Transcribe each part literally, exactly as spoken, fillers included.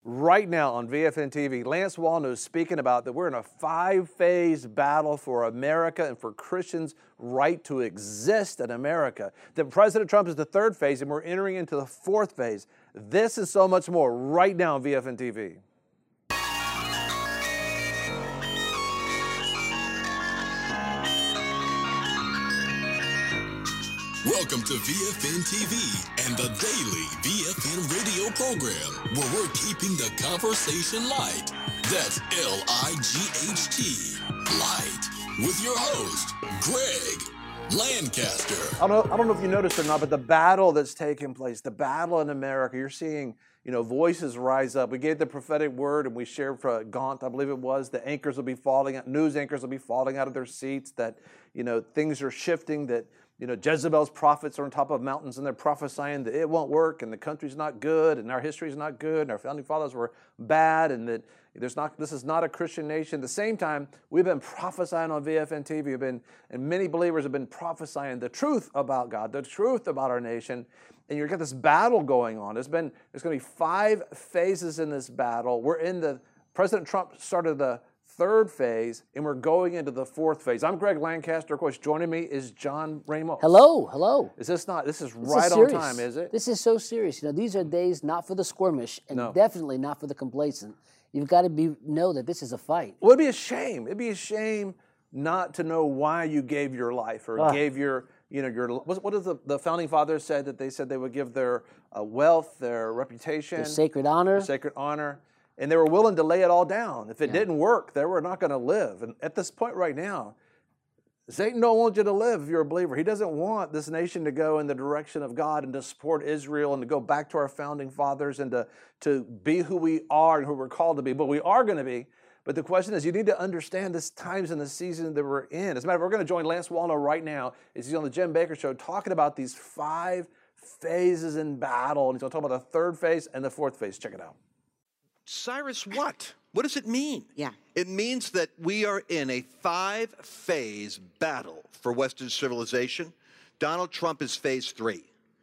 right now on V F N T V. Lance Wallnau is speaking about that we're in a five-phase battle for America and for Christians' right to exist in America. That President Trump is the third phase, and we're entering into the fourth phase. This and so much more right now on V F N T V. Welcome to V F N T V and the daily V F N radio program, where we're keeping the conversation light. That's L I G H T, light, with your host, Greg Lancaster. I don't know, I don't know if you noticed or not, but the battle that's taking place, the battle in America, you're seeing, you know, voices rise up. We gave the prophetic word and we shared for Gaunt, I believe it was, the anchors will be falling out, news anchors will be falling out of their seats, that, you know, things are shifting, that, you know, Jezebel's prophets are on top of mountains and they're prophesying that it won't work and the country's not good and our history's not good and our founding fathers were bad and that there's not, this is not a Christian nation. At the same time, we've been prophesying on V F N T V, we've been, and many believers have been prophesying the truth about God, the truth about our nation, and you've got this battle going on. There's been, there's going to be five phases in this battle. We're in the, President Trump started the third phase, and we're going into the fourth phase. I'm Greg Lancaster. Of course, joining me is John Ramos. Hello, hello. Is this not, this is This right is on serious. time, is it? This is so serious. You know, these are days not for the squirmish and No. definitely not for the complacent. You've got to be know that this is a fight. Well, it'd be a shame. It'd be a shame not to know why you gave your life or Ah. gave your, you know, your, what what does the, the founding fathers said that they said they would give their uh, wealth, their reputation, Their sacred honor. their sacred honor, and they were willing to lay it all down. If it Yeah. didn't work, they were not going to live. And at this point right now, Satan don't want you to live if you're a believer. He doesn't want this nation to go in the direction of God and to support Israel and to go back to our founding fathers and to, to be who we are and who we're called to be. But we are going to be. But the question is, you need to understand this times and the season that we're in. As a matter of fact, we're going to join Lance Wallnau right now. He's on the Jim Baker Show talking about these five phases in battle. And he's going to talk about the third phase and the fourth phase. Check it out. Cyrus, what? What does it mean? Yeah. It means that we are in a five-phase battle for Western civilization. Donald Trump is phase three.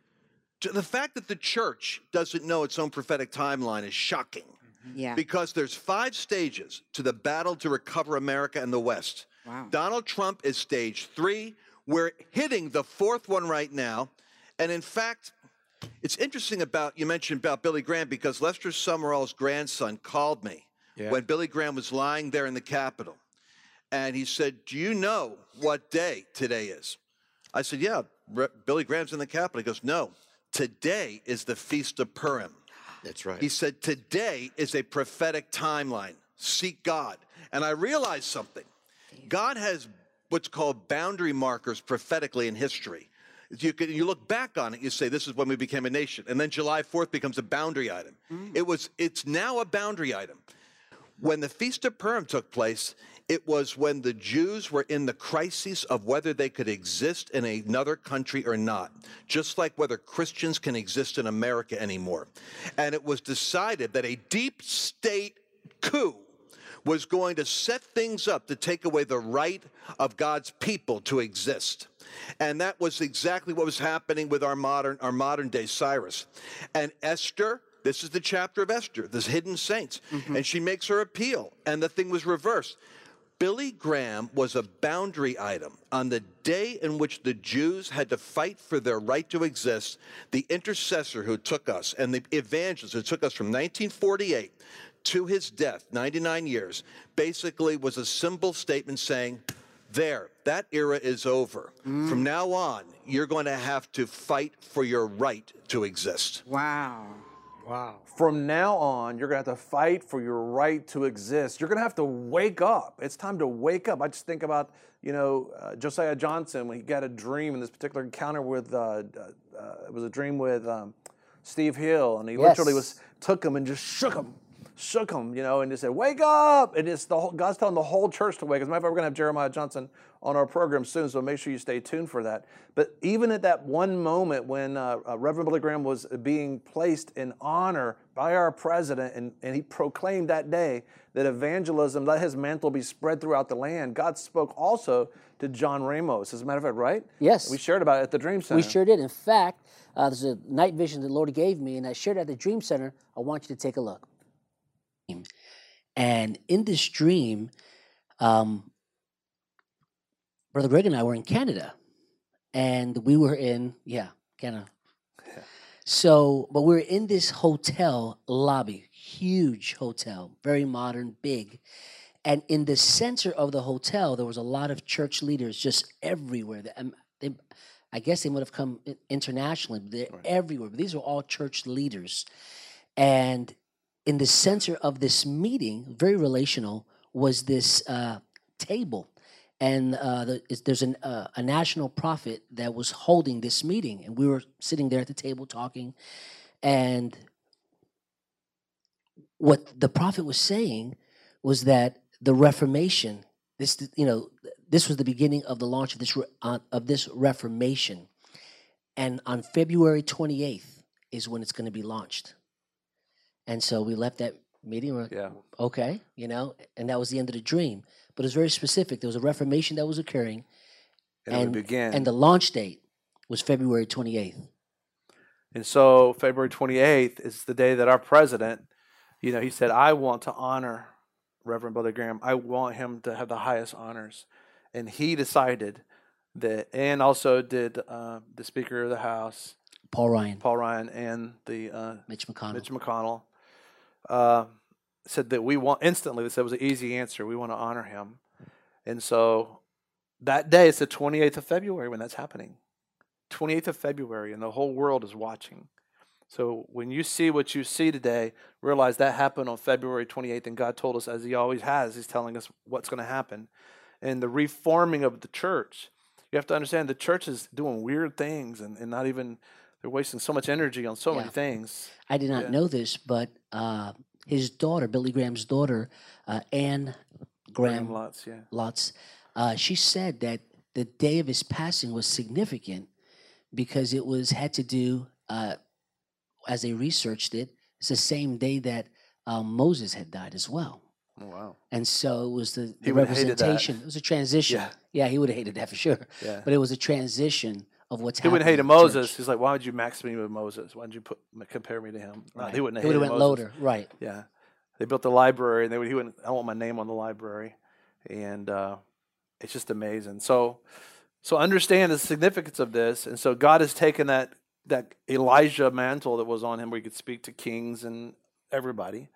To- The fact that the church doesn't know its own prophetic timeline is shocking. Yeah. Because there's five stages to the battle to recover America and the West. Wow. Donald Trump is stage three. We're hitting the fourth one right now. And in fact, it's interesting about, you mentioned about Billy Graham, because Lester Sumrall's grandson called me Yeah. when Billy Graham was lying there in the Capitol. And he said, do you know what day today is? I said, yeah, Re- Billy Graham's in the Capitol. He goes, no, today is the Feast of Purim. That's right. He said, today is a prophetic timeline. Seek God. And I realized something. God has what's called boundary markers prophetically in history. You can, you look back on it, you say, this is when we became a nation. And then July fourth becomes a boundary item. It was, it's now a boundary item. When the Feast of Purim took place, it was when the Jews were in the crisis of whether they could exist in another country or not, just like whether Christians can exist in America anymore. And it was decided that a deep state coup was going to set things up to take away the right of God's people to exist. And that was exactly what was happening with our modern, our modern day Cyrus. And Esther, this is the chapter of Esther, this hidden saints. Mm-hmm. And she makes her appeal, and the thing was reversed. Billy Graham was a boundary item. On the day in which the Jews had to fight for their right to exist, the intercessor who took us and the evangelist who took us from nineteen forty-eight to his death, ninety-nine years, basically was a symbol statement saying, there, that era is over. Mm. From now on, you're going to have to fight for your right to exist. Wow. Wow. From now on, you're going to have to fight for your right to exist. You're going to have to wake up. It's time to wake up. I just think about, you know, uh, Josiah Johnson, when he got a dream in this particular encounter with, uh, uh, it was a dream with um, Steve Hill, and he Yes. literally was took him and just shook him. Shook him, you know, and he said, wake up! And it's the whole, God's telling the whole church to wake up. As a matter of fact, we're going to have Jeremiah Johnson on our program soon, so make sure you stay tuned for that. But even at that one moment when uh, uh, Reverend Billy Graham was being placed in honor by our president, and, and he proclaimed that day that evangelism, let his mantle be spread throughout the land, God spoke also to John Ramos, as a matter of fact, right? Yes. We shared about it at the Dream Center. We sure did. In fact, uh, there's a night vision the Lord gave me, and I shared it at the Dream Center. I want you to take a look. And in this dream, um, Brother Greg and I were in Canada, and we were in, yeah, Canada. Yeah. So, but we were in this hotel lobby, huge hotel, very modern, big. And in the center of the hotel, there was a lot of church leaders just everywhere. They, um, they, I guess they would have come i- internationally, but they're Right. everywhere. But these are all church leaders. And in the center of this meeting, very relational, was this uh, table. And uh, the, is- there's an, uh, a national prophet that was holding this meeting. And we were sitting there at the table talking. And what the prophet was saying was that the Reformation, this, you know, this was the beginning of the launch of this, re- uh, of this Reformation. And on February twenty-eighth is when it's going to be launched. And so we left that meeting. We're, Yeah. okay, you know, and that was the end of the dream. But it was very specific. There was a Reformation that was occurring, And, it would begin. and the launch date was February twenty-eighth. And so February twenty-eighth is the day that our president, you know, he said, I want to honor Reverend Brother Graham. I want him to have the highest honors. And he decided that, and also did uh, the Speaker of the House, Paul Ryan, Paul Ryan, and the uh, Mitch McConnell. Mitch McConnell, uh, said that we want, instantly, they said it was an easy answer. We want to honor him. And so that day, it's the twenty-eighth of February when that's happening. twenty-eighth of February, and the whole world is watching. So when you see what you see today, realize that happened on February twenty-eighth, and God told us, as he always has, he's telling us what's going to happen. And the reforming of the church, you have to understand the church is doing weird things and, and not even, they're wasting so much energy on so Yeah. many things. I did not Yeah. know this, but uh, his daughter, Billy Graham's daughter, uh, Anne Graham, Graham Lotz, yeah. Lotz, uh, she said that the day of his passing was significant because it was had to do, uh, as they researched it, it's the same day that um, Moses had died as well. Oh, wow. And so it was the, He the would have hated that. representation. It was a transition. Yeah. Yeah, he would have hated that for sure. Yeah. But it was a transition of what's He happening. wouldn't hate in the Moses. church. He's like, why would you max me with Moses? Why did you put compare me to him? No, Right. he wouldn't have He would hated have went Moses. loader. Right. Yeah, they built the library, and they would. He wouldn't. I want my name on the library, and uh, it's just amazing. So, so understand the significance of this, and so God has taken that that Elijah mantle that was on him, where he could speak to kings and everybody,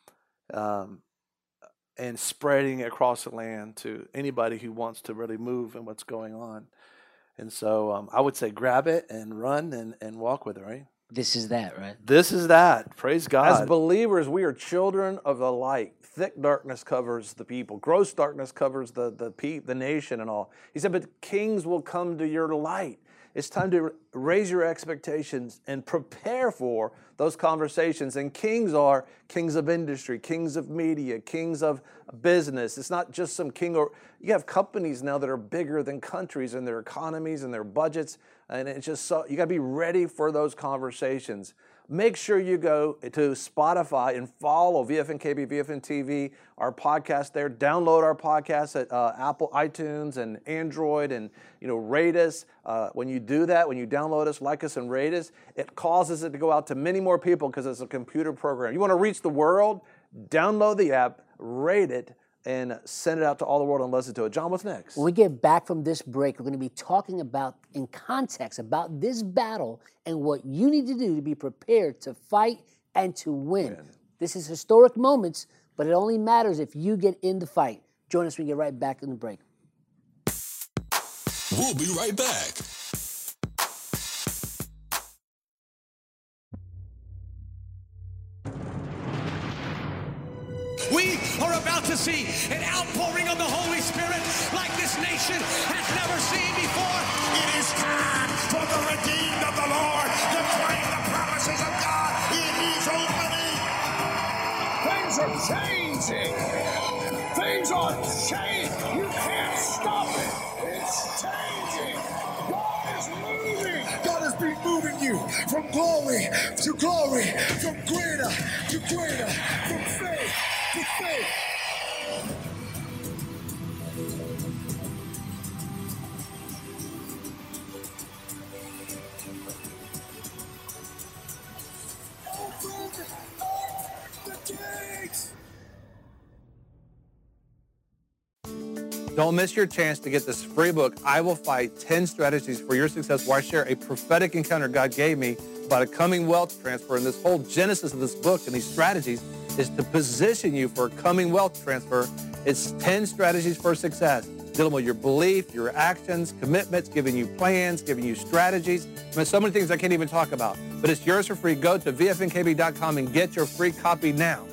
um, and spreading it across the land to anybody who wants to really move in what's going on. And so, um, I would say, grab it and run and, and walk with it. Right. This is that, right? This is that. Praise God. As believers, we are children of the light. Thick darkness covers the people. Gross darkness covers the the pe- the nation and all. He said, but kings will come to your light. It's time to raise your expectations and prepare for those conversations. And kings are kings of industry, kings of media, kings of business. It's not just some king, or you have companies now that are bigger than countries in their economies and their budgets. And it's just so, you got to be ready for those conversations. Make sure you go to Spotify and follow V F N K B, V F N T V, our podcast there. Download our podcast at uh, Apple, iTunes, and Android, and you know, rate us. Uh, when you do that, when you download us, like us, and rate us, it causes it to go out to many more people because it's a computer program. You want to reach the world? Download the app, rate it, and send it out to all the world and listen to it. John, what's next? When we get back from this break, we're going to be talking about, in context, about this battle and what you need to do to be prepared to fight and to win. Win. This is historic moments, but it only matters if you get in the fight. Join us when we get right back in the break. We'll be right back. We are about to see an outpouring of the Holy Spirit like this nation has never seen before. It is time for the redeemed of the Lord to claim the promises of God. It is opening. Things are changing. Things are changing. You can't stop it. It's changing. God is moving. God has been moving you from glory to glory, from greater to greater, from faith to faith. Open up the gates. Don't miss your chance to get this free book, I Will Fight, ten Strategies for Your Success, where I share a prophetic encounter God gave me about a coming wealth transfer. And this whole genesis of this book and these strategies is to position you for a coming wealth transfer. It's ten strategies for success, dealing with your belief, your actions, commitments, giving you plans, giving you strategies. I mean, so many things I can't even talk about. But it's yours for free. Go to V F N K B dot com and get your free copy now.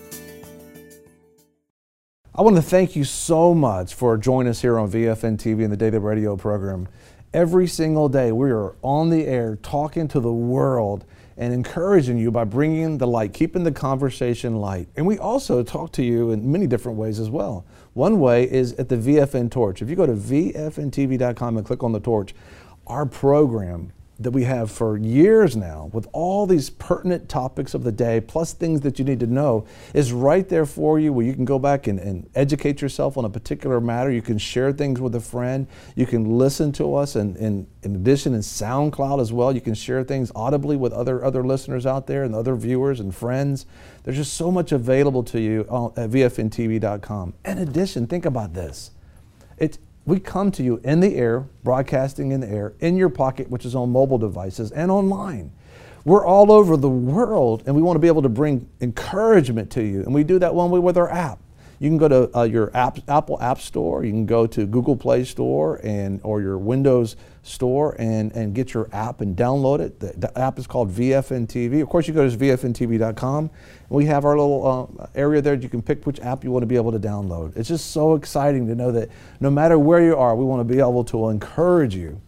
I want to thank you so much for joining us here on V F N T V and the Daily Radio program. Every single day we are on the air talking to the world and encouraging you by bringing the light, keeping the conversation light. And we also talk to you in many different ways as well. One way is at the V F N Torch. If you go to V F N T V dot com and click on the torch, our program that we have for years now with all these pertinent topics of the day, plus things that you need to know, is right there for you, where you can go back and, and educate yourself on a particular matter. You can share things with a friend. You can listen to us, and, and in addition in SoundCloud as well. You can share things audibly with other, other listeners out there and other viewers and friends. There's just so much available to you at V F N T V dot com. In addition, think about this. It's We come to you in the air, broadcasting in the air, in your pocket, which is on mobile devices, and online. We're all over the world, and we want to be able to bring encouragement to you. And we do that one way with our app. You can go to uh, your app, Apple App Store. You can go to Google Play Store and or your Windows Store and, and get your app and download it. The, the app is called V F N T V. Of course, you go to V F N T V dot com. We have our little uh, area there. You can pick which app you want to be able to download. It's just so exciting to know that no matter where you are, we want to be able to encourage you.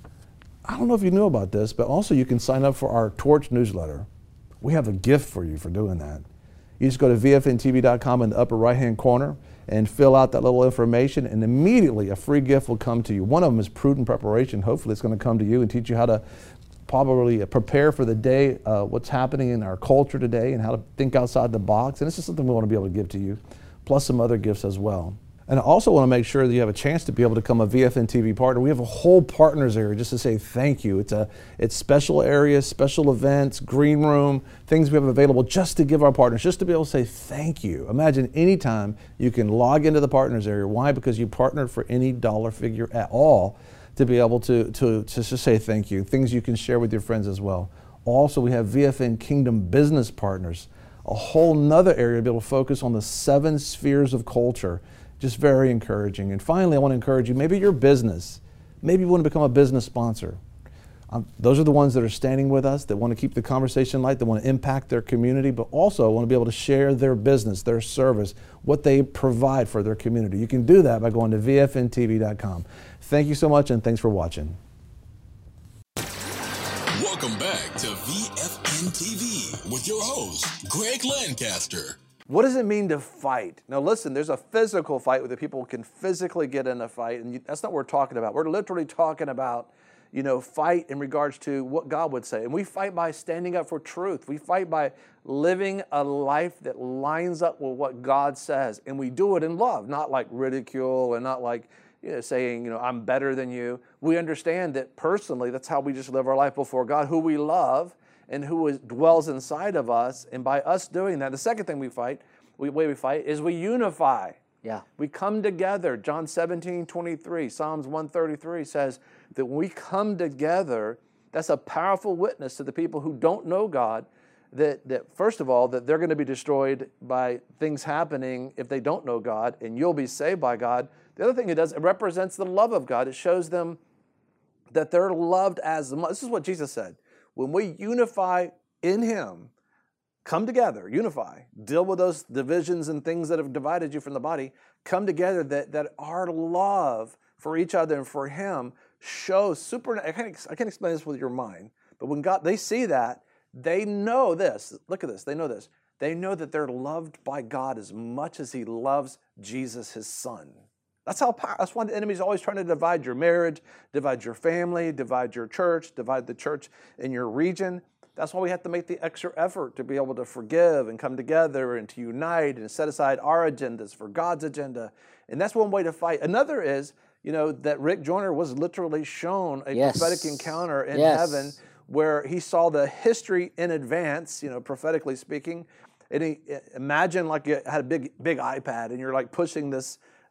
I don't know if you knew about this, but also you can sign up for our Torch newsletter. We have a gift for you for doing that. You just go to V F N T V dot com in the upper right-hand corner and fill out that little information, and immediately a free gift will come to you. One of them is Prudent Preparation. Hopefully it's going to come to you and teach you how to probably prepare for the day, uh, what's happening in our culture today, and how to think outside the box. And this is something we want to be able to give to you, plus some other gifts as well. And I also want to make sure that you have a chance to be able to become a V F N T V partner. We have a whole partners area just to say thank you. It's a it's special areas, special events, green room, things we have available just to give our partners, just to be able to say thank you. Imagine anytime you can log into the partners area. Why? Because you partnered for any dollar figure at all to be able to, to, to just say thank you. Things you can share with your friends as well. Also, we have V F N Kingdom Business Partners, a whole nother area to be able to focus on the seven spheres of culture. Just very encouraging. And finally, I want to encourage you, maybe your business, maybe you want to become a business sponsor. Um, those are the ones that are standing with us, that want to keep the conversation light, that want to impact their community, but also want to be able to share their business, their service, what they provide for their community. You can do that by going to V F N T V dot com. Thank you so much, and thanks for watching. Welcome back to V F N T V with your host, Greg Lancaster. What does it mean to fight? Now listen, there's a physical fight where the people can physically get in a fight, and you, that's not what we're talking about. We're literally talking about, you know, fight in regards to what God would say. And we fight by standing up for truth. We fight by living a life that lines up with what God says. And we do it in love, not like ridicule and not like, you know, saying, you know, I'm better than you. We understand that personally, that's how we just live our life before God, who we love and who is, dwells inside of us. And by us doing that, the second thing we fight, we, way we fight, is we unify. Yeah. We come together. John seventeen twenty-three, Psalms one thirty-three says that when we come together, that's a powerful witness to the people who don't know God, that, that first of all, that they're going to be destroyed by things happening if they don't know God, and you'll be saved by God. The other thing it does, it represents the love of God. It shows them that they're loved as much. This is what Jesus said. When we unify in Him, come together, unify, deal with those divisions and things that have divided you from the body, come together, that, that our love for each other and for Him shows super. I can't, I can't explain this with your mind, but when God, they see that, they know this. Look at this. They know this. They know that they're loved by God as much as He loves Jesus, His Son. That's how. That's why the enemy's always trying to divide your marriage, divide your family, divide your church, divide the church in your region. That's why we have to make the extra effort to be able to forgive and come together and to unite and set aside our agendas for God's agenda. And that's one way to fight. Another is, you know, that Rick Joyner was literally shown a Yes. prophetic encounter in Yes. heaven where he saw the history in advance, you know, prophetically speaking. And he, imagine like you had a big, big iPad and you're like pushing this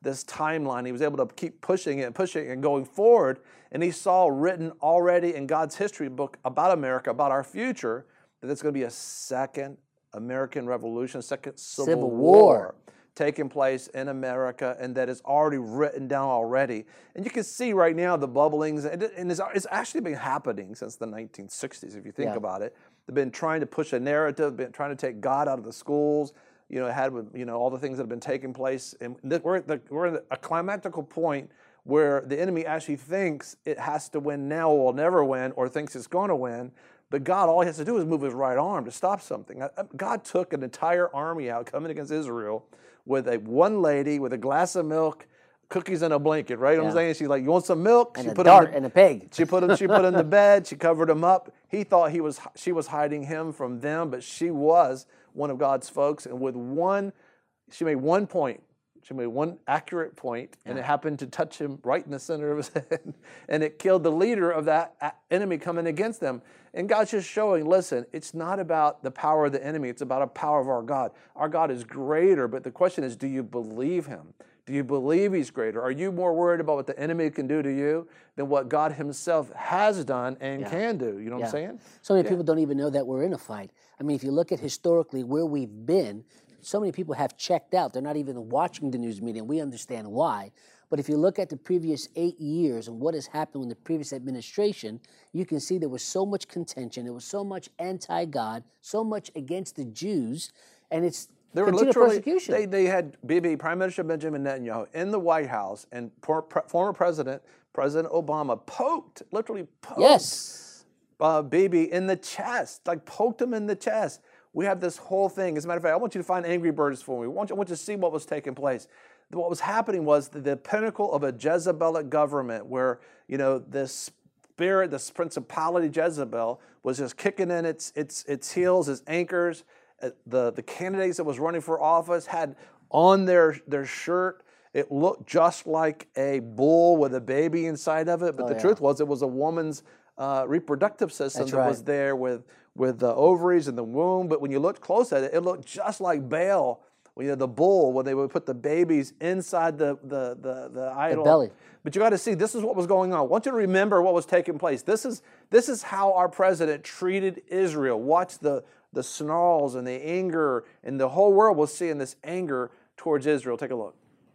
this timeline. He was able to keep pushing it and pushing it and going forward. And he saw written already in God's history book about America, about our future, that there's going to be a second American Revolution, second Civil, Civil War. War taking place in America, and that is already written down already. And you can see right now the bubblings, and it- and it's, it's actually been happening since the nineteen sixties, if you think Yeah. about it. They've been trying to push a narrative, been trying to take God out of the schools, you know, had with, you know, all the things that have been taking place. And th- we're at, the, we're at a climactical point where the enemy actually thinks it has to win now or will never win, or thinks it's going to win. But God, all he has to do is move his right arm to stop something. Uh, God took an entire army out coming against Israel with a one lady with a glass of milk, cookies, and a blanket, right? You know what I'm Yeah. saying? She's like, you want some milk? And she a put dart him and a pig. She put him, she put him to bed, she covered him up. He thought he was she was hiding him from them, but she was one of God's folks. And with one, she made one point. She made one accurate point, and it happened to touch him right in the center of his head. And it killed the leader of that a- enemy coming against them. And God's just showing, listen, it's not about the power of the enemy. It's about the power of our God. Our God is greater, but the question is, do you believe him? Do you believe he's greater? Are you more worried about what the enemy can do to you than what God himself has done and Yeah. can do? You know what Yeah. I'm saying? So many people don't even know that we're in a fight. I mean, if you look at historically where we've been, so many people have checked out. They're not even watching the news media. We understand why. But if you look at the previous eight years and what has happened in the previous administration, you can see there was so much contention. There was so much anti-God, so much against the Jews, and it's They were continued literally, persecution. they, they had Bibi, Prime Minister Benjamin Netanyahu, in the White House, and por- pre- former President, President Obama, poked, literally poked yes. uh, Bibi in the chest, like poked him in the chest. We have this whole thing. As a matter of fact, I want you to find Angry Birds for me. I want you, I want you to see what was taking place. What was happening was the, the pinnacle of a Jezebelic government where, you know, this spirit, this principality Jezebel was just kicking in its, its, its heels, its anchors. Uh, The, the candidates that was running for office had on their, their shirt, it looked just like a bull with a baby inside of it. But Oh, the yeah. truth was it was a woman's uh, reproductive system That's that right. was there with, with the ovaries and the womb. But when you looked close at it, it looked just like Baal, you know, the bull, when they would put the babies inside the, the, the, the idol. belly. But you got to see, this is what was going on. I want you to remember what was taking place. This is, this is how our president treated Israel. Watch the, the snarls and the anger, and the whole world was seeing this anger towards Israel. Take a look.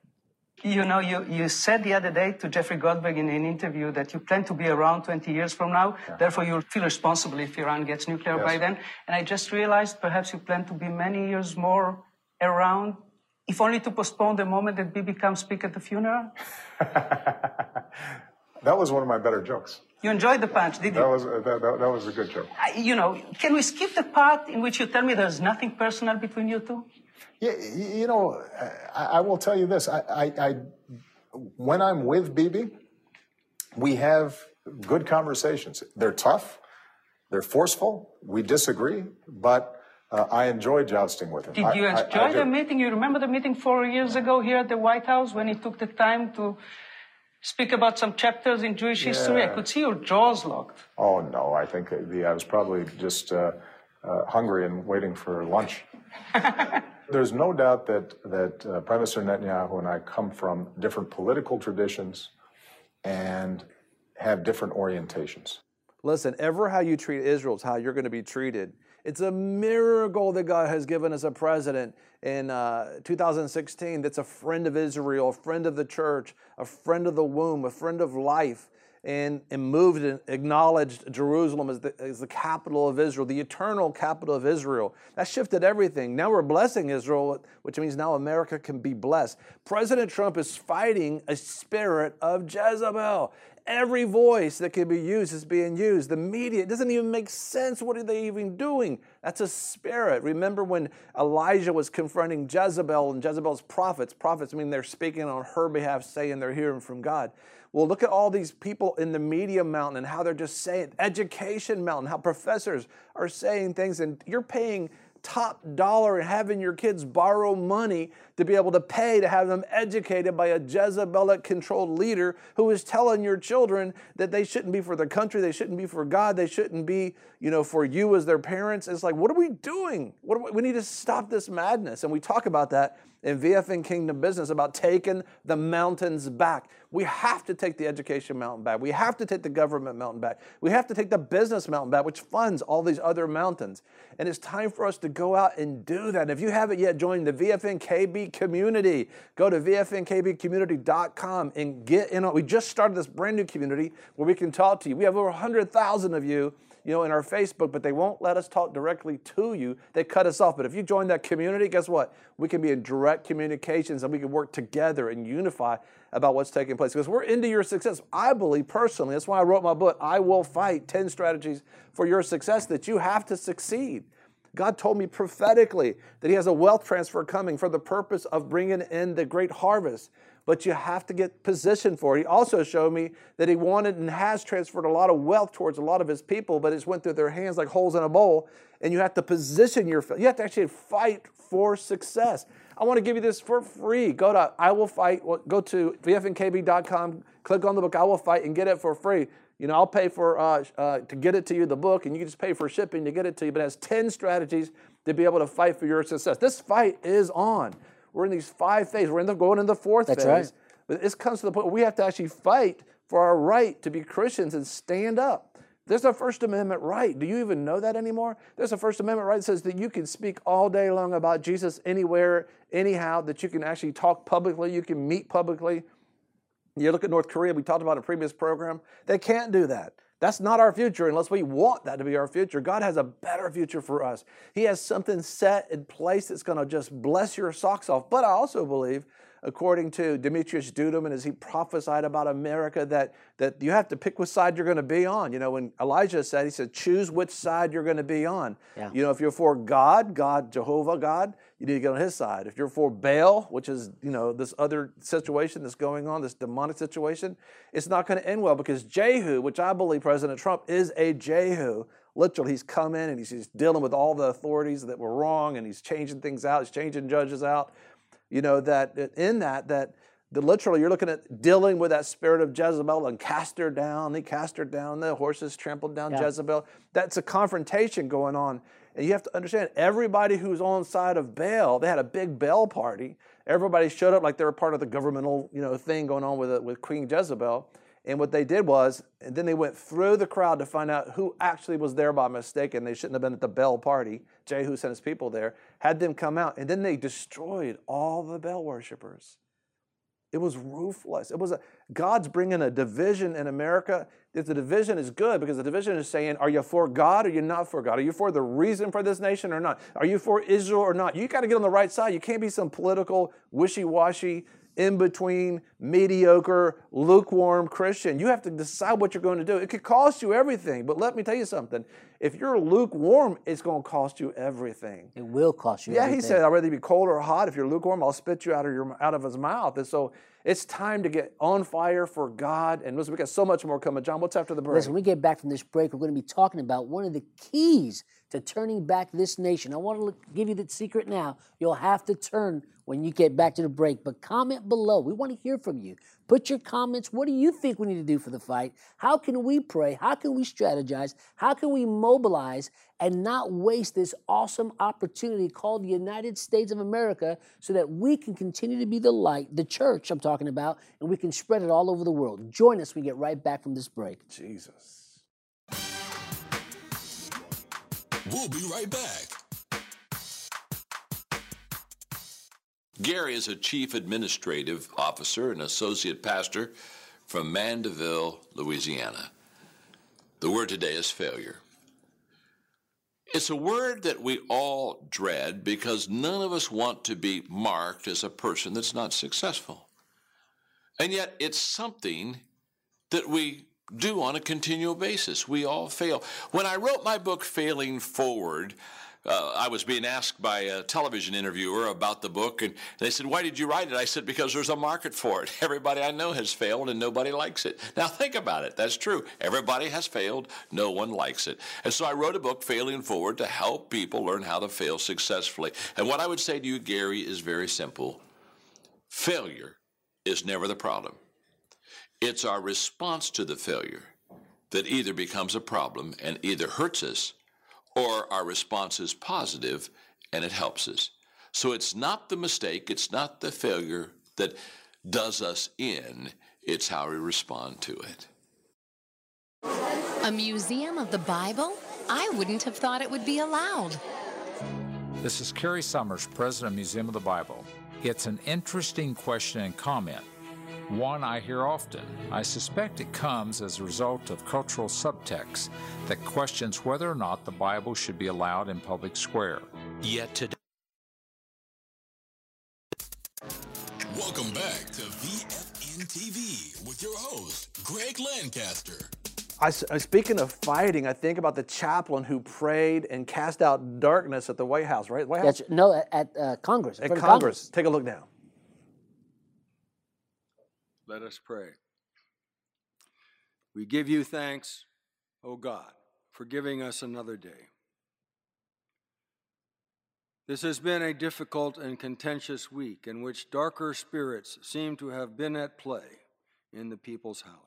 You know, you, you said the other day to Jeffrey Goldberg in an interview that you plan to be around twenty years from now. Therefore, you'll feel responsible if Iran gets nuclear by then. And I just realized perhaps you plan to be many years more around, if only to postpone the moment that Bibi comes speak at the funeral. That was one of my better jokes. You enjoyed the punch, did you? That was that, that, that was a good joke. I- you know, can we skip the part in which you tell me there's nothing personal between you two? Yeah, y- you know, I, I will tell you this. I, I, I, when I'm with Bibi, we have good conversations. They're tough, they're forceful. We disagree, but uh, I enjoy jousting with him. Did I- you I- enjoy I do. the meeting? You remember the meeting four years ago here at the White House when he took the time to speak about some chapters in Jewish history? I Yeah. could see your jaws locked. Oh no, I think the, I was probably just uh, uh, hungry and waiting for lunch. There's no doubt that that uh, Prime Minister Netanyahu and I come from different political traditions and have different orientations. Listen, ever how you treat Israel is how you're going to be treated. It's a miracle that God has given us a president in uh, two thousand sixteen that's a friend of Israel, a friend of the church, a friend of the womb, a friend of life, and, and moved and acknowledged Jerusalem as the, as the capital of Israel, the eternal capital of Israel. That shifted everything. Now we're blessing Israel, which means now America can be blessed. President Trump is fighting a spirit of Jezebel. Every voice that can be used is being used. The media, it doesn't even make sense. What are they even doing? That's a spirit. Remember when Elijah was confronting Jezebel and Jezebel's prophets? Prophets mean they're speaking on her behalf, saying they're hearing from God. Well, look at all these people in the media mountain and how they're just saying, education mountain, how professors are saying things, and you're paying top dollar and having your kids borrow money to be able to pay to have them educated by a Jezebelic controlled leader who is telling your children that they shouldn't be for their country, they shouldn't be for God, they shouldn't be, you know, for you as their parents. It's like, what are we doing? What are we, we need to stop this madness. And we talk about that in V F N Kingdom Business about taking the mountains back. We have to take the education mountain back. We have to take the government mountain back. We have to take the business mountain back, which funds all these other mountains. And it's time for us to go out and do that. And if you haven't yet joined the V F N K B community, go to V F N K B community dot com and get in on. We just started this brand new community where we can talk to you. We have over one hundred thousand of you, you know, in our Facebook, but they won't let us talk directly to you. They cut us off. But if you join that community, guess what? We can be in direct communications and we can work together and unify about what's taking place. Because we're into your success. I believe personally, that's why I wrote my book, I Will Fight, ten Strategies for Your Success, that you have to succeed. God told me prophetically that he has a wealth transfer coming for the purpose of bringing in the great harvest. But you have to get positioned for it. He also showed me that he wanted and has transferred a lot of wealth towards a lot of his people, but it's went through their hands like holes in a bowl, and you have to position yourself. You have to actually fight for success. I want to give you this for free. Go to I Will Fight, go to V F N K B dot com, click on the book I Will Fight, and get it for free. You know, I'll pay for uh, uh, to get it to you, the book, and you can just pay for shipping to get it to you, but it has ten strategies to be able to fight for your success. This fight is on. We're in these five phases. We're in the, going into the fourth That's phase. Right. But this comes to the point where we have to actually fight for our right to be Christians and stand up. There's a First Amendment right. Do you even know that anymore? There's a First Amendment right that says that you can speak all day long about Jesus anywhere, anyhow, that you can actually talk publicly, you can meet publicly. You look at North Korea, we talked about in a previous program. They can't do that. That's not our future unless we want that to be our future. God has a better future for us. He has something set in place that's going to just bless your socks off. But I also believe, according to Demetrius Duduman, as he prophesied about America, that, that you have to pick which side you're going to be on. You know, when Elijah said, he said, choose which side you're going to be on. Yeah. You know, if you're for God, God, Jehovah, God, you need to get on his side. If you're for Baal, which is, you know, this other situation that's going on, this demonic situation, it's not going to end well because Jehu, which I believe President Trump is a Jehu. Literally, he's come in and he's, he's dealing with all the authorities that were wrong, and he's changing things out. He's changing judges out. You know, that in that, that the literally you're looking at dealing with that spirit of Jezebel and cast her down. He cast her down. The horses trampled down yeah. Jezebel. That's a confrontation going on. And you have to understand, everybody who's on side of Baal, they had a big Baal party. Everybody showed up like they were part of the governmental, you know, thing going on with, with Queen Jezebel. And what they did was, and then they went through the crowd to find out who actually was there by mistake, and they shouldn't have been at the Baal party. Jehu sent his people there, had them come out, and then they destroyed all the Baal worshipers. It was ruthless. It was a, God's bringing a division in America. If the division is good, because the division is saying, are you for God or are you not for God? Are you for the reason for this nation or not? Are you for Israel or not? You got to get on the right side. You can't be some political, wishy-washy, in-between, mediocre, lukewarm Christian. You have to decide what you're going to do. It could cost you everything, but let me tell you something. If you're lukewarm, it's going to cost you everything. It will cost you yeah, everything. He said, I'd rather be cold or hot. If you're lukewarm, I'll spit you out of, your, out of his mouth. And so it's time to get on fire for God. And listen, we got so much more coming. John, what's after the break? Listen, when we get back from this break, we're going to be talking about one of the keys to turning back this nation. I want to look, give you the secret now. You'll have to turn when you get back to the break. But comment below. We want to hear from you. Put your comments. What do you think we need to do for the fight? How can we pray? How can we strategize? How can we mobilize and not waste this awesome opportunity called the United States of America so that we can continue to be the light, the church I'm talking about, and we can spread it all over the world? Join us when we get right back from this break. Jesus. We'll be right back. Gary is a chief administrative officer and associate pastor from Mandeville, Louisiana. The word today is failure. It's a word that we all dread because none of us want to be marked as a person that's not successful. And yet it's something that we do on a continual basis. We all fail. When I wrote my book, Failing Forward, Uh, I was being asked by a television interviewer about the book, and they said, why did you write it? I said, because there's a market for it. Everybody I know has failed, and nobody likes it. Now, think about it. That's true. Everybody has failed. No one likes it. And so I wrote a book, Failing Forward, to help people learn how to fail successfully. And what I would say to you, Gary, is very simple. Failure is never the problem. It's our response to the failure that either becomes a problem and either hurts us, or our response is positive and it helps us. So it's not the mistake, it's not the failure that does us in, it's how we respond to it. A museum of the Bible? I wouldn't have thought it would be allowed. This is Kerry Summers, president of Museum of the Bible. It's an interesting question and comment, one I hear often. I suspect it comes as a result of cultural subtext that questions whether or not the Bible should be allowed in public square. Yet today. Welcome back to V F N T V with your host, Greg Lancaster. I, I, speaking of fighting, I think about the chaplain who prayed and cast out darkness at the White House, right? White House? That's, no, at, at uh, Congress. At Congress. Congress. Take a look now. Let us pray. We give you thanks, O God, for giving us another day. This has been a difficult and contentious week in which darker spirits seem to have been at play in the people's house.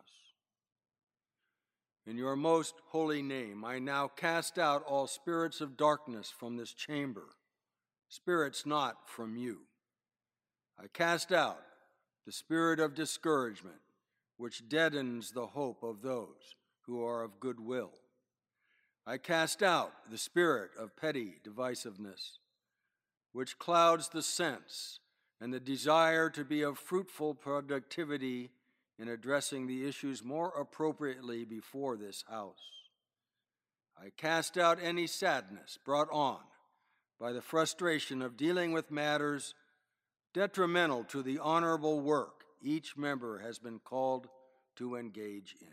In your most holy name, I now cast out all spirits of darkness from this chamber, spirits not from you. I cast out the spirit of discouragement, which deadens the hope of those who are of good will. I cast out the spirit of petty divisiveness, which clouds the sense and the desire to be of fruitful productivity in addressing the issues more appropriately before this house. I cast out any sadness brought on by the frustration of dealing with matters detrimental to the honorable work each member has been called to engage in.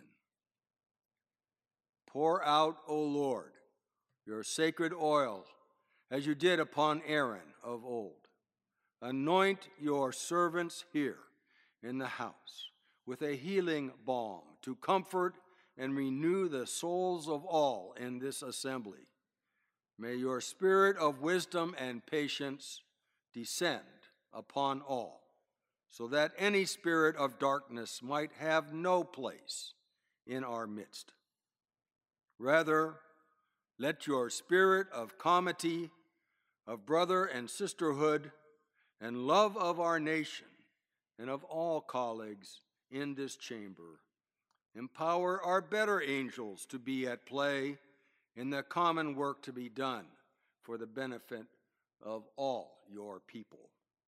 Pour out, O Lord, your sacred oil as you did upon Aaron of old. Anoint your servants here in the house with a healing balm to comfort and renew the souls of all in this assembly. May your spirit of wisdom and patience descend upon all, so that any spirit of darkness might have no place in our midst. Rather, let your spirit of comity, of brother and sisterhood, and love of our nation and of all colleagues in this chamber empower our better angels to be at play in the common work to be done for the benefit of all your people.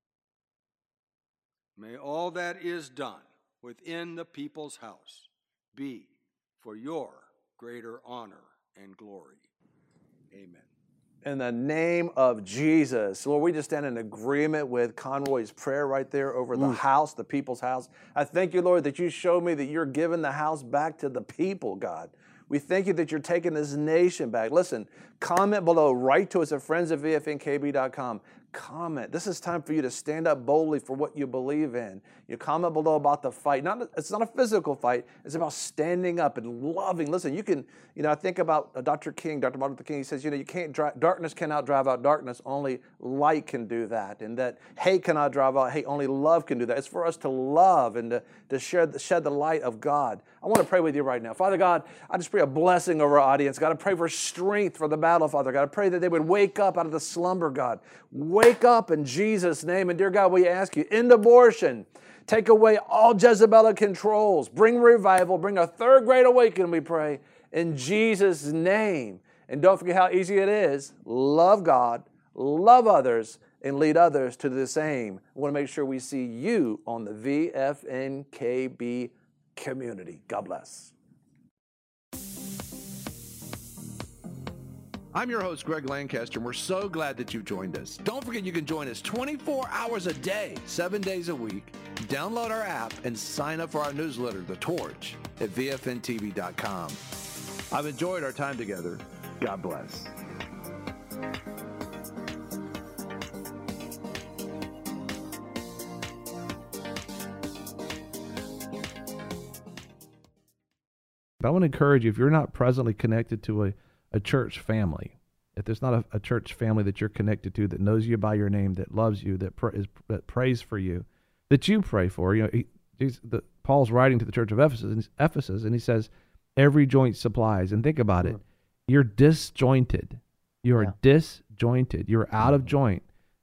May all that is done within the people's house be for your greater honor and glory. Amen. In the name of Jesus. Lord, we just stand in agreement with Conroy's prayer right there over the mm. house, the people's house. I thank you, Lord, that you showed me that you're giving the house back to the people, God. We thank you that you're taking this nation back. Listen, comment below, write to us at friends at V F N K B dot com. Comment. This is time for you to stand up boldly for what you believe in. You comment below about the fight. Not, it's not a physical fight. It's about standing up and loving. Listen, you can, you know, I think about uh, Doctor King, Doctor Martin Luther King. He says, you know, you can't drive, darkness cannot drive out darkness. Only light can do that. And that hate cannot drive out hate. Only love can do that. It's for us to love and to, to shed, shed the light of God. I want to pray with you right now. Father God, I just pray a blessing over our audience. God, I pray for strength for the battle, Father God. I pray that they would wake up out of the slumber, God. Wake up in Jesus' name. And dear God, we ask you, end abortion. Take away all Jezebelic controls. Bring revival. Bring a third great awakening, we pray, in Jesus' name. And don't forget how easy it is. Love God, love others, and lead others to the same. I want to make sure we see you on the V F N K B community. God bless. I'm your host, Greg Lancaster, and we're so glad that you've joined us. Don't forget you can join us twenty-four hours a day, seven days a week. Download our app and sign up for our newsletter, The Torch, at V F N T V dot com. I've enjoyed our time together. God bless. I want to encourage you, if you're not presently connected to a, a church family, if there's not a, a church family that you're connected to that knows you by your name, that loves you, that, pr- is, that prays for you, that you pray for, you know, he, he's, the, Paul's writing to the church of Ephesus, and, Ephesus, and he says, every joint supplies. And think about it. You're disjointed. You are yeah. disjointed. You're out of joint.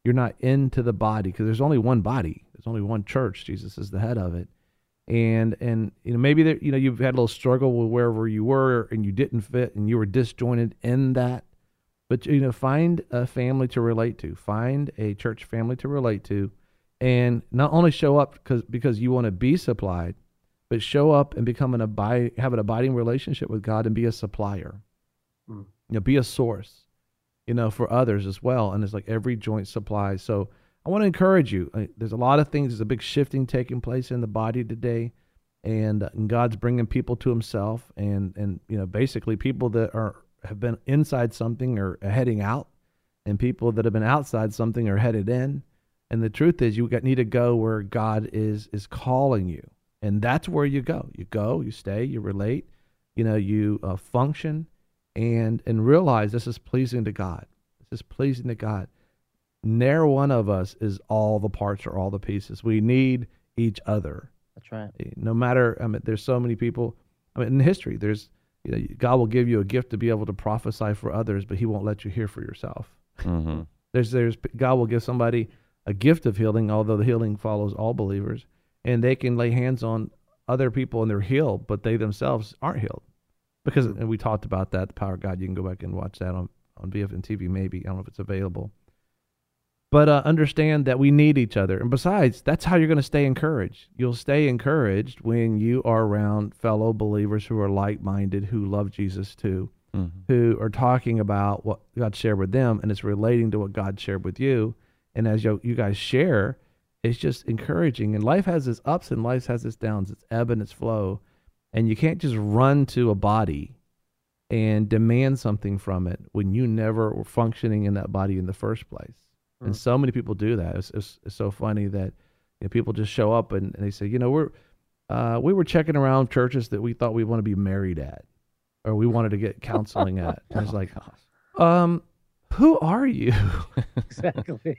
you're not into the body, because there's only one body. There's only one church. Jesus is the head of it. And, and you know, maybe there, you know, you've had a little struggle with wherever you were and you didn't fit and you were disjointed in that. But, you know, find a family to relate to. Find a church family to relate to. And not only show up because because you want to be supplied, but show up and become an abide, have an abiding relationship with God and be a supplier. Mm. You know, be a source, you know, for others as well. And it's like every joint supplies. So I want to encourage you. There's a lot of things. There's a big shifting taking place in the body today. And, uh, and God's bringing people to himself. And, and, you know, basically people that are have been inside something are heading out. And people that have been outside something are headed in. And the truth is you got, need to go where God is is calling you. And that's where you go. You go, you stay, you relate, you know, you uh, function and and realize this is pleasing to God. This is pleasing to God. Ne'er one of us is all the parts or all the pieces. We need each other. That's right. No matter, I mean, there's so many people. I mean, in history, there's, you know, God will give you a gift to be able to prophesy for others, but he won't let you hear for yourself. Mm-hmm. There's, there's, God will give somebody a gift of healing, although the healing follows all believers, and they can lay hands on other people and they're healed, but they themselves aren't healed. Because, and we talked about that, the power of God. You can go back and watch that on, on V F N T V maybe. I don't know if it's available. But uh, understand that we need each other. And besides, that's how you're going to stay encouraged. You'll stay encouraged when you are around fellow believers who are like-minded, who love Jesus too, mm-hmm. who are talking about what God shared with them, and it's relating to what God shared with you. And as you, you guys share, it's just encouraging. And life has its ups and life has its downs. It's ebb and its flow. And you can't just run to a body and demand something from it when you never were functioning in that body in the first place. Mm. And so many people do that. It's, it's, it's so funny that, you know, people just show up and, and they say, you know, we're uh, we were checking around churches that we thought we want to be married at, or we wanted to get counseling at. And it's like, um, who are you? Exactly.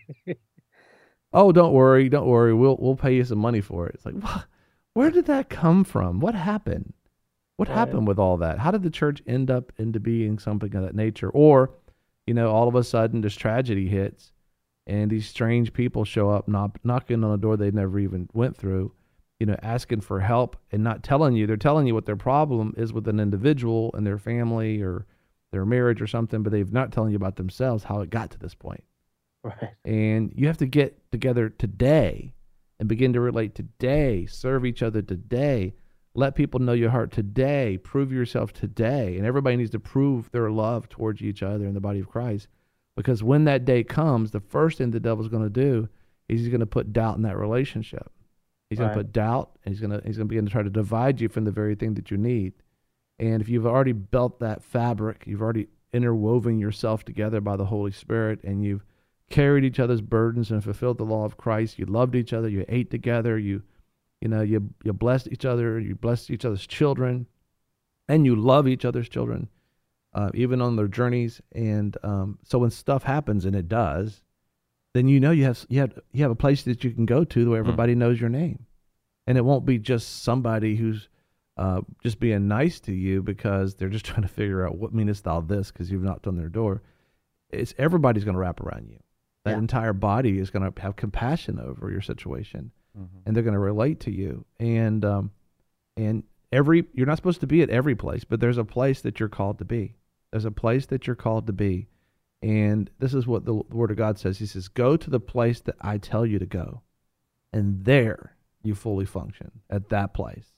Oh, don't worry, don't worry. We'll we'll pay you some money for it. It's like, what? Where did that come from? What happened? What right. happened with all that? How did the church end up into being something of that nature? Or, you know, all of a sudden this tragedy hits, and these strange people show up, knock, knocking on a door they never even went through, you know, asking for help and not telling you. They're telling you what their problem is with an individual and their family or their marriage or something, but they've not telling you about themselves, how it got to this point. Right. And you have to get together today and begin to relate today, serve each other today, let people know your heart today, prove yourself today. And everybody needs to prove their love towards each other in the body of Christ. Because when that day comes, the first thing the devil's going to do is he's going to put doubt in that relationship. He's right. going to put doubt, and he's going to he's going to begin to try to divide you from the very thing that you need. And if you've already built that fabric, you've already interwoven yourself together by the Holy Spirit, and you've carried each other's burdens and fulfilled the law of Christ. You loved each other. You ate together. You, you know, you you blessed each other. You blessed each other's children, and you love each other's children, uh, even on their journeys. And um, so when stuff happens, and it does, then you know you have you have you have a place that you can go to where everybody mm. knows your name, and it won't be just somebody who's uh, just being nice to you because they're just trying to figure out what meanest thou this because you've knocked on their door. It's everybody's going to wrap around you. That yeah. entire body is going to have compassion over your situation, mm-hmm. and they're going to relate to you. And um, and every you're not supposed to be at every place, but there's a place that you're called to be. There's a place that you're called to be, and this is what the Word of God says. He says, "Go to the place that I tell you to go, and there you fully function at that place,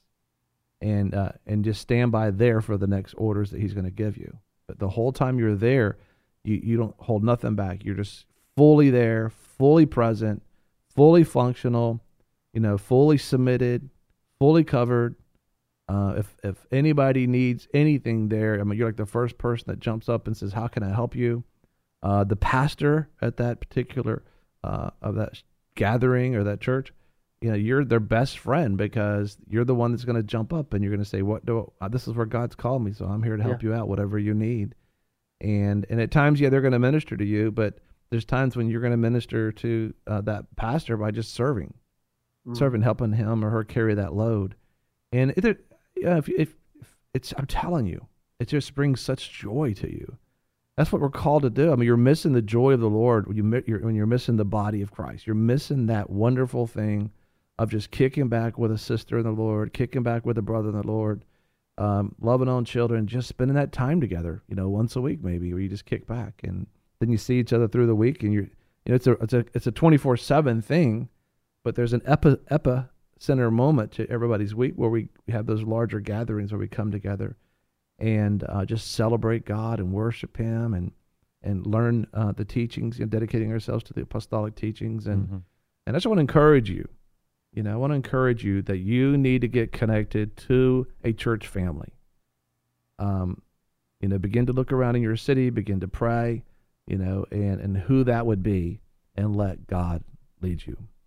and uh, and just stand by there for the next orders that He's going to give you. But the whole time you're there, you you don't hold nothing back. You're just fully there, fully present, fully functional, you know, fully submitted, fully covered. Uh, if if anybody needs anything there, I mean, you're like the first person that jumps up and says, "How can I help you?" Uh, the pastor at that particular uh, of that gathering or that church, you know, you're their best friend because you're the one that's going to jump up and you're going to say, "What do uh, this is where God's called me, so I'm here to help yeah. you out, whatever you need." And and at times, yeah, they're going to minister to you, but there's times when you're going to minister to uh, that pastor by just serving, mm. serving, helping him or her carry that load. And it, it, uh, if, if, if it's, I'm telling you, it just brings such joy to you. That's what we're called to do. I mean, you're missing the joy of the Lord when, you, you're, when you're missing the body of Christ. You're missing that wonderful thing of just kicking back with a sister in the Lord, kicking back with a brother in the Lord, um, loving on children, just spending that time together, you know, once a week maybe, where you just kick back. And then you see each other through the week, and you're, you know, it's a it's a it's a twenty-four seven thing, but there's an epi, epicenter moment to everybody's week where we have those larger gatherings where we come together and uh, just celebrate God and worship Him and and learn uh, the teachings, and dedicating ourselves to the apostolic teachings. And mm-hmm. and I just want to encourage you, you know, I want to encourage you that you need to get connected to a church family. Um, you know, begin to look around in your city, begin to pray, you know, and, and who that would be, and let God lead you.